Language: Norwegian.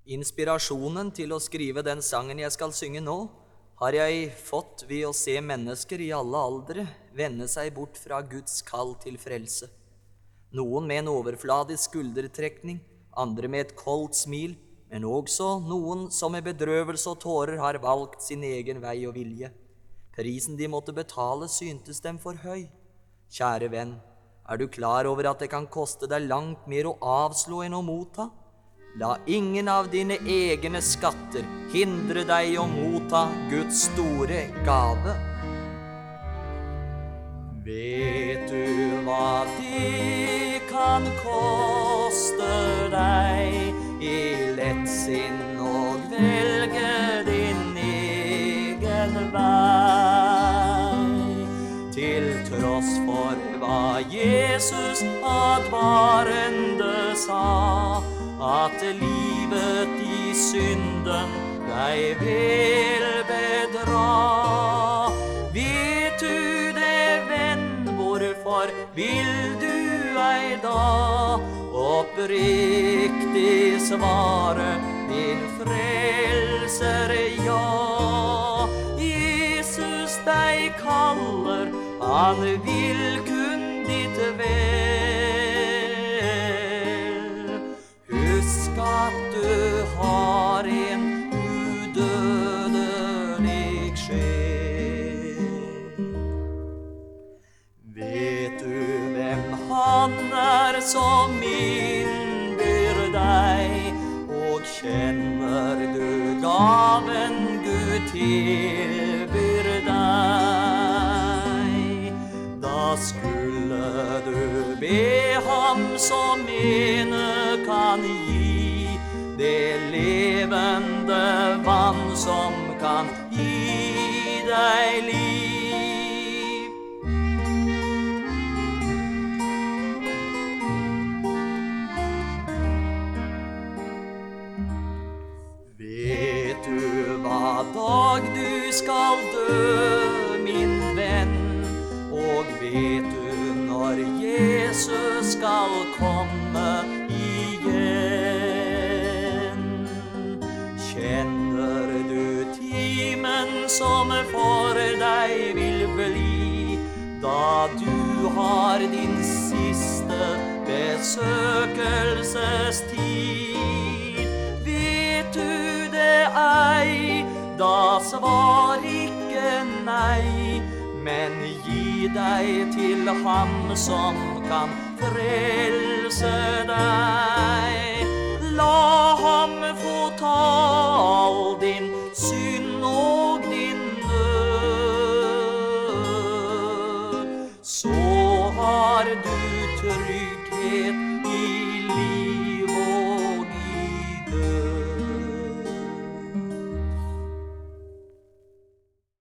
Inspirasjonen til å skrive den sangen jeg skal synge nå, har jeg fått ved å se mennesker i alle aldre vende seg bort fra Guds kall til frelse. Noen med en overfladisk skuldertrekning, andre med et koldt smil, men også noen som med bedrøvelse og tårer har valgt sin egen vei og vilje. Prisen de måtte betale syntes dem for høy. Kjære venn, er du klar over at det kan koste deg langt mer å avslå enn å motta? La ingen av dine egne skatter hindre deg å motta Guds store gave. Vet du hva det kan koste deg i lettsinn og velge din egen vei? Til tross for hva Jesus advarende sa, at livet i synden deg vil bedra. Vet du det, venn, hvorfor vil du ei da oppriktig svare din frelser ja? Jesus deg kaller, han vil kun ditt vel. Husk at du har en udødelig sjel. Vet du hvem han er som innbyr deg, og kjenner du gaven Gud tilbyr deg? Da skulle du be ham som ene kan gi det levende vann som kan gi deg liv. Vet du hva dag du skal dø, min venn? Og vet du når Jesus skal komme igjen? Kjenner du timen som for deg vil bli, da du har din siste besøkelsestid? Vet du det ei, da svar ikke nei, men gi deg til ham som kan frelse deg. La ham få ta all din synd og din nød, så har du trygghet